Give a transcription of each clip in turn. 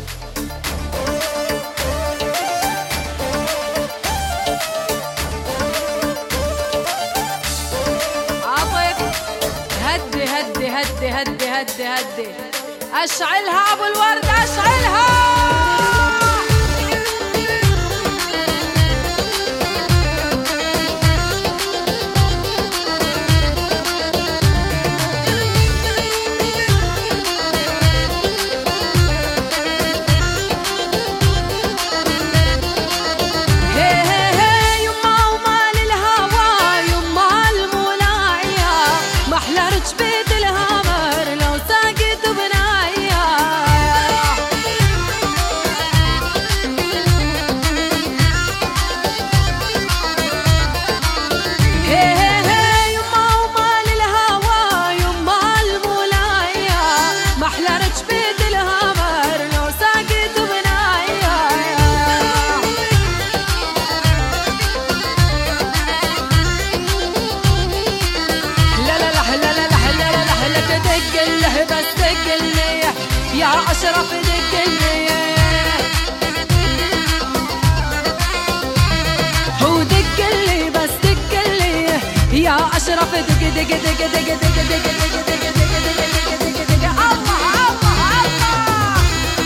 هدي هدي هدي هدي هدي هدي، اشعلها ابو الورد اشعلها. يا أشرف دقلي هو دقلي بس دقلي يا أشرف دق دق دق دق دق دق دق دق دق. الله الله الله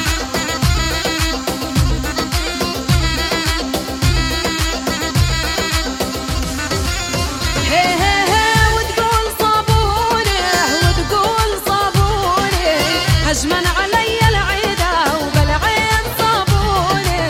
هي هي هي وتقول صابوني وتقول صابوني هجمن علي العيدة وبالعين صابوني.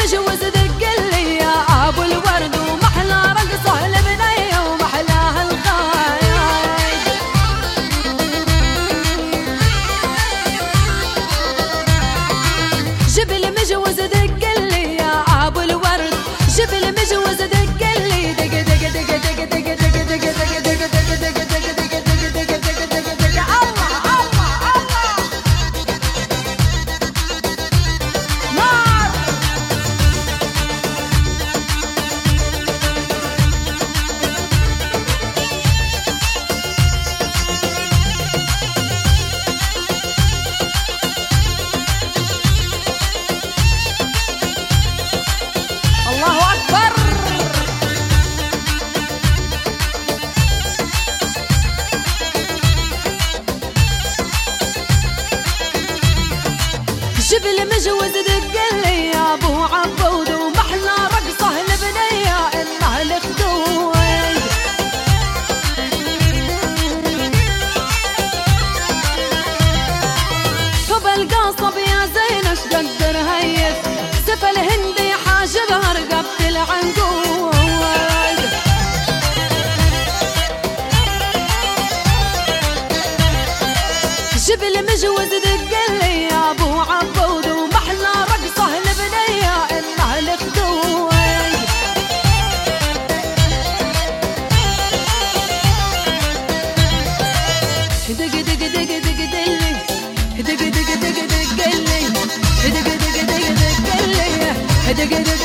المجوز دقلي يا ابو الورد ومحلى رقصه البنيه ومحلاها الخايل. جيب المجوز دقلي يا ابو الورد، جيب المجوز دقلي دق دق دق دق دق دق دق دق دق جيب المجوز دقلي يا ابو عبود ومحلى رقصه البنيه انها الخدود. طب القاصب يا زين اش قدر هيف، سيف الهندي حاجبها رقبه العنقود. جيب المجوز دقلي يا ابو عبود ومحلى رقصه البنيه انها الخدود. دق دق دق دق دلي دق دق دق دق دلي دق دق دق دق دلي دق دق